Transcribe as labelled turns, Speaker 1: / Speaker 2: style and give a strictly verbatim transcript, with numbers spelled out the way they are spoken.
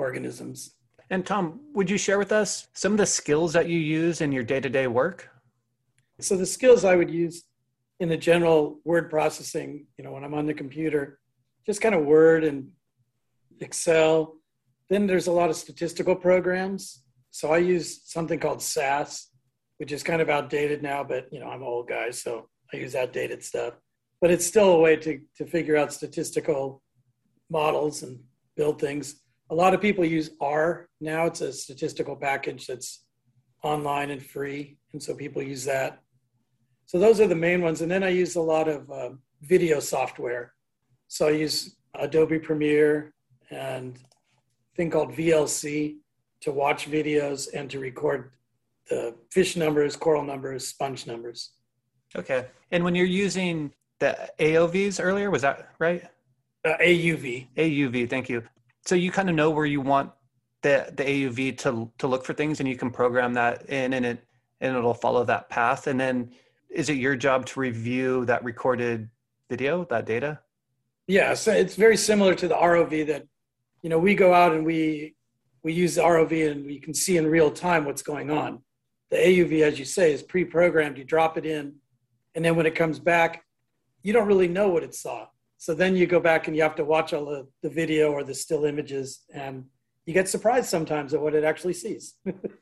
Speaker 1: organisms.
Speaker 2: And Tom, would you share with us some of the skills that you use in your day-to-day work?
Speaker 1: So the skills I would use in the general word processing, you know, when I'm on the computer, just kind of Word and Excel. Then there's a lot of statistical programs. So I use something called S A S, which is kind of outdated now, but you know, I'm an old guy, so I use outdated stuff. But it's still a way to, to figure out statistical models and build things. A lot of people use R now. It's a statistical package that's online and free. And so people use that. So those are the main ones. And then I use a lot of uh, video software. So I use Adobe Premiere and a thing called V L C to watch videos and to record the fish numbers, coral numbers, sponge numbers.
Speaker 2: Okay. And when you're using the A O Vs earlier, was that right?
Speaker 1: Uh, A U V.
Speaker 2: A U V, thank you. So you kind of know where you want the the A U V to to look for things, and you can program that in, and it and it'll follow that path. And then, is it your job to review that recorded video, that data?
Speaker 1: Yeah, so it's very similar to the R O V that, you know, we go out and we we use the R O V and we can see in real time what's going on. The A U V, as you say, is pre-programmed. You drop it in, and then when it comes back, you don't really know what it saw. So then you go back and you have to watch all the, the video or the still images, and you get surprised sometimes at what it actually sees.